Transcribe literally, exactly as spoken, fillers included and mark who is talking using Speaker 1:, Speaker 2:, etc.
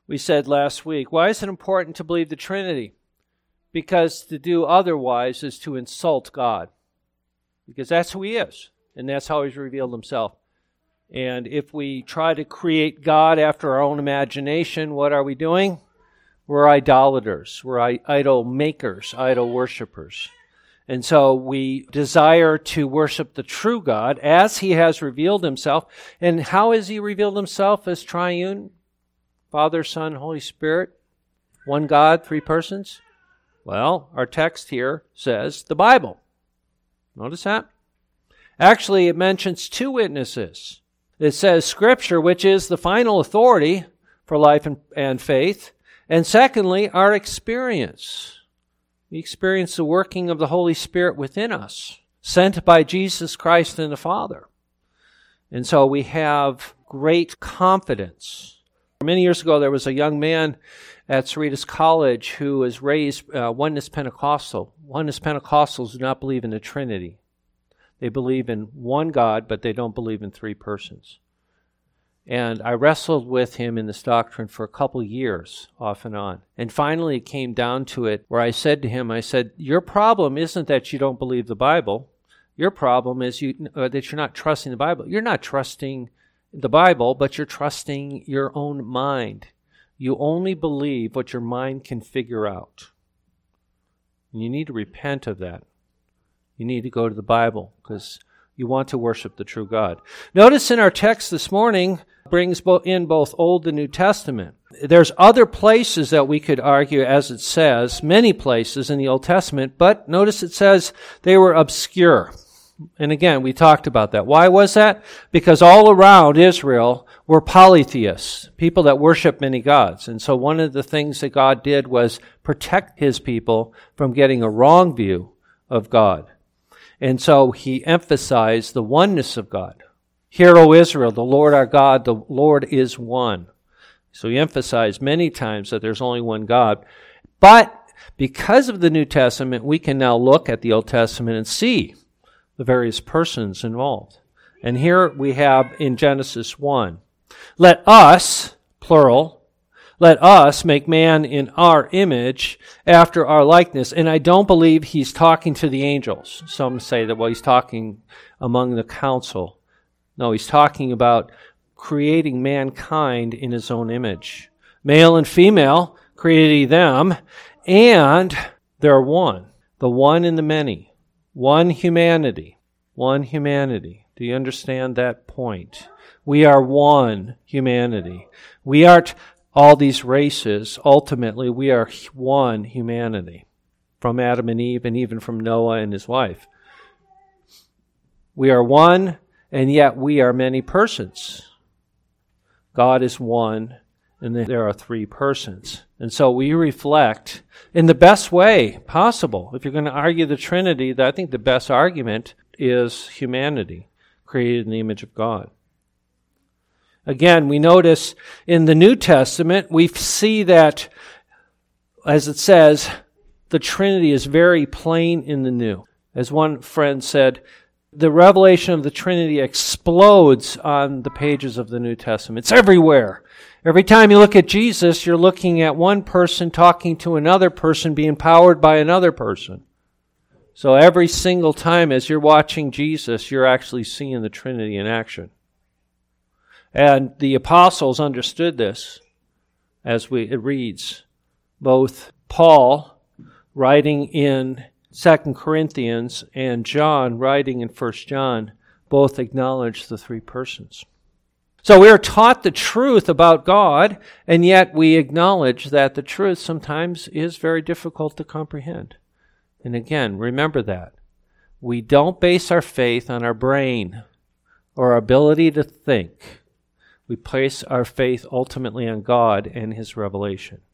Speaker 1: We said last week, why is it important to believe the Trinity? Because to do otherwise is to insult God. Because that's who He is, and that's how He's revealed Himself. And if we try to create God after our own imagination, what are we doing? We're idolaters. We're idol makers, idol worshipers. And so we desire to worship the true God as He has revealed Himself. And how has He revealed Himself as triune? Father, Son, Holy Spirit, one God, three persons? Well, our text here says the Bible. Notice that? Actually, it mentions two witnesses. It says Scripture, which is the final authority for life and, and faith. And secondly, our experience. We experience the working of the Holy Spirit within us, sent by Jesus Christ and the Father. And so we have great confidence. Many years ago, there was a young man at Cerritos College who was raised uh, Oneness Pentecostal. Oneness Pentecostals do not believe in the Trinity. They believe in one God, but they don't believe in three persons. And I wrestled with him in this doctrine for a couple years, off and on. And finally it came down to it where I said to him, I said, your problem isn't that you don't believe the Bible. Your problem is you uh, that you're not trusting the Bible. You're not trusting the Bible, but you're trusting your own mind. You only believe what your mind can figure out. And you need to repent of that. You need to go to the Bible because you want to worship the true God. Notice in our text this morning, brings in both Old and New Testament. There's other places that we could argue, as it says, many places in the Old Testament, but notice it says they were obscure. And again, we talked about that. Why was that? Because all around Israel were polytheists, people that worship many gods. And so one of the things that God did was protect His people from getting a wrong view of God. And so He emphasized the oneness of God. Hear, O Israel, the Lord our God, the Lord is one. So He emphasized many times that there's only one God. But because of the New Testament, we can now look at the Old Testament and see the various persons involved. And here we have in Genesis one, let us, plural, let us make man in our image after our likeness. And I don't believe He's talking to the angels. Some say that, well, He's talking among the council. No, He's talking about creating mankind in His own image. Male and female created He them, and they're one. The one in the many. One humanity. One humanity. Do you understand that point? We are one humanity. We aren't all these races. Ultimately, we are one humanity. From Adam and Eve, and even from Noah and his wife. We are one, and yet we are many persons. God is one, and there are three persons. And so we reflect in the best way possible. If you're going to argue the Trinity, I think the best argument is humanity, created in the image of God. Again, we notice in the New Testament, we see that, as it says, the Trinity is very plain in the New. As one friend said, the revelation of the Trinity explodes on the pages of the New Testament. It's everywhere. Every time you look at Jesus, you're looking at one person talking to another person, being powered by another person. So every single time as you're watching Jesus, you're actually seeing the Trinity in action. And the apostles understood this, as we it reads. Both Paul, writing in Second Corinthians, and John, writing in First John, both acknowledge the three persons. So we are taught the truth about God, and yet we acknowledge that the truth sometimes is very difficult to comprehend. And again, remember that. We don't base our faith on our brain or our ability to think. We place our faith ultimately on God and His revelation.